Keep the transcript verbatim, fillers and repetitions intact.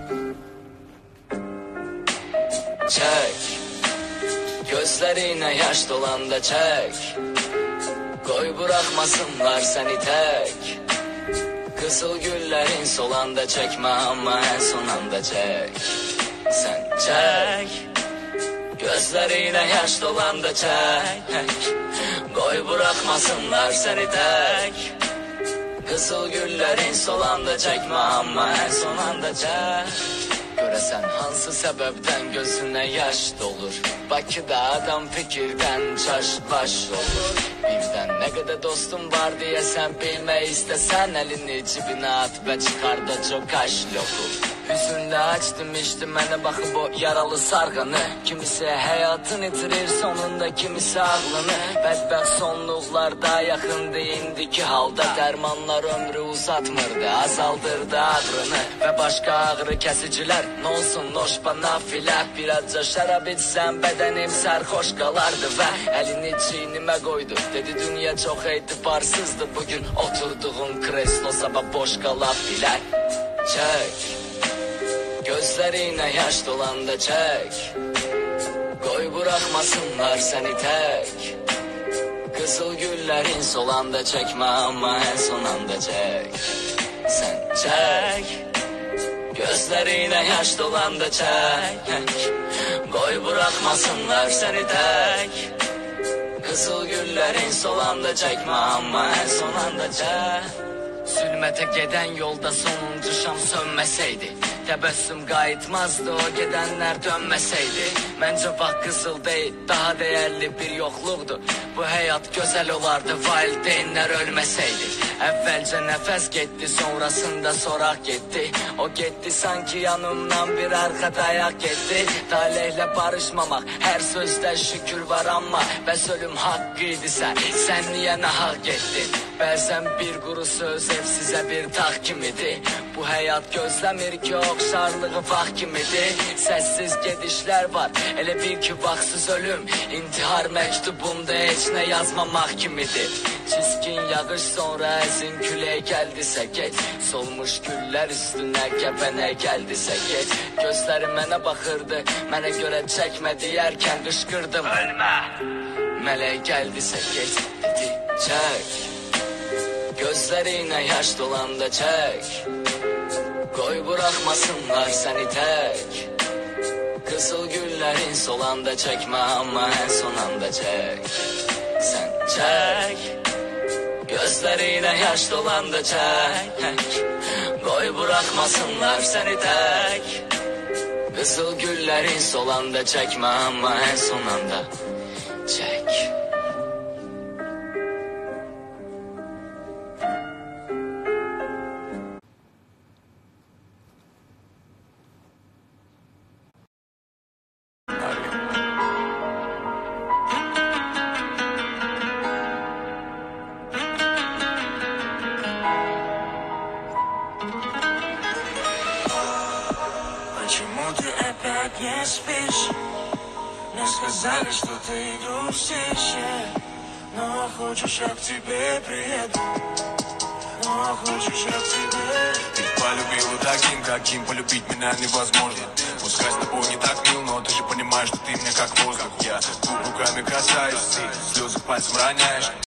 Çek, gözlerine yaş dolanda çek. Koy bırakmasınlar seni tek. Kızıl güllerin solanda çekme ama en son anda çek. Sen çek, gözlerine yaş dolanda çek. Koy bırakmasınlar seni tek. Kızıl güllerin solanda çekme ama en son anda çek. Göresen hansı sebepten gözüne yaş dolur? Bakıda adam fikirden çaş baş olur. Birden ne kadar dostum var diye sen bilme istesen, elini cibine at ve çıkar da çok aş loku. Hüzünle açtım içtim mene bakıp o yaralı sargını. Kimisi hayatını itirir sonunda, kimisi aklını. Bedbaxt sonluqlar daha yakındı indiki halda. Dermanlar ömrü uzatmırdı, azaldırdı ağrını. Ve başka ağrı kesiciler, ne olsun noş bana filer. Birazca şarap içsem bedenim sarhoş kalardı. Ve elini çiğnime koydu, dedi dünya çok itibarsızdı. Bugün oturduğun kreslo sabah boş kalabilir. Çek, gözlerine yaş dolanda çek. Koy bırakmasınlar seni tek. Kızıl güllerin solanda çekme ama en son anda çek. Sen çek, gözlerine yaş dolanda çek. Koy bırakmasınlar seni tek. Kızıl güllerin solanda çekme ama en son anda çek. Zülmete giden yolda sonuncu şam sönmeseydi, tebessüm qayıtmazdı o gedenler dönmeseydi. Bence bak kızıl değil, daha değerli bir yokluqdu. Bu hayat güzel olardı valideynler ölmeseydi. Evvelce nefes gitti, sonrasında sorak gitti. O gitti sanki yanımdan bir arka dayak gitti. Talehle barışmamak, her sözde şükür var ama ben ölüm hakkıydı sen, sen niye nahak ettin? Bəzən bir quru söz ev sizə bir tahkim idi. Bu həyat gözləmir ki oxşarlığı vaxt kimidir. Səssiz gedişlər var, elə bil ki vaxtsız ölüm. İntihar məktubumda heç nə yazmamaq kimidir. Çiskin yağış sonra əzin külək gəldisə get. Solmuş güllər üstünə kəpənə gəldisə get. Gözləri mənə baxırdı, mənə görə çəkmə deyərkən qışqırdım ölmə. Mələk gəldisə get, dedi çək. Gözlerine yaş dolanda çek. Koy bırakmasınlar seni tek. Kızıl güllerin solanda çekme ama en son anda çek. Sen çek, gözlerine yaş dolanda çek. Koy bırakmasınlar seni tek. Kızıl güllerin solanda çekme ama en son anda çek. Почему ты опять не спишь? Мне сказали, что ты грустишь, но хочешь, я к тебе приеду. Но хочешь, я к тебе. Ты полюбила таким, каким полюбить меня невозможно. Пускай с тобой не так мил, но ты же понимаешь, что ты мне как воздух. Я руками касаюсь, ты слезы пальцем роняешь.